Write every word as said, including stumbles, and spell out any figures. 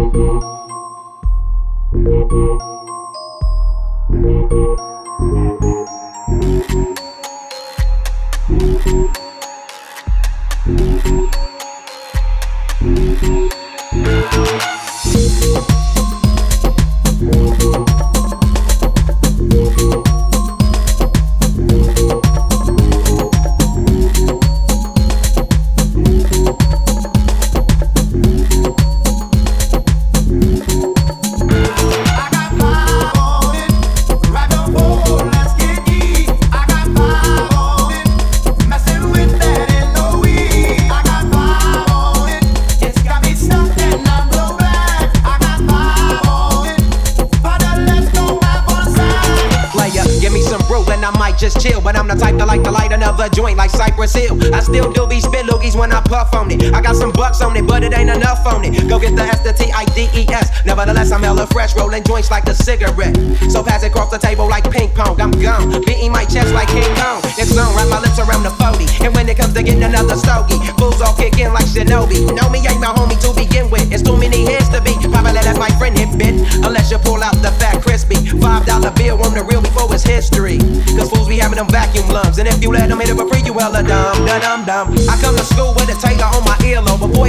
Just chill, but I'm the type to like to light another joint like Cypress Hill. I still do be spit loogies when I puff on it. I got some bucks on it, but it ain't enough on it. Go get the S, the T, I, D, E, S. Nevertheless, I'm hella fresh, rolling joints like a cigarette. So pass it across the table like ping pong. I'm gone, beating my chest like King Kong. It's on, wrap my lips around the forty. And when it comes to getting another stogie, fools all kick in like Shinobi. Know me ain't my homie to begin with. It's too many heads to be. Probably that's my friend hit bit. Unless you pull out the fat crispy five dollar bill on the real before it's history. Cause fools be having them vacuum lungs, and if you let them hit it for free, you hella dumb, da dum dum. I come to school with a Taylor on my earlobe. Before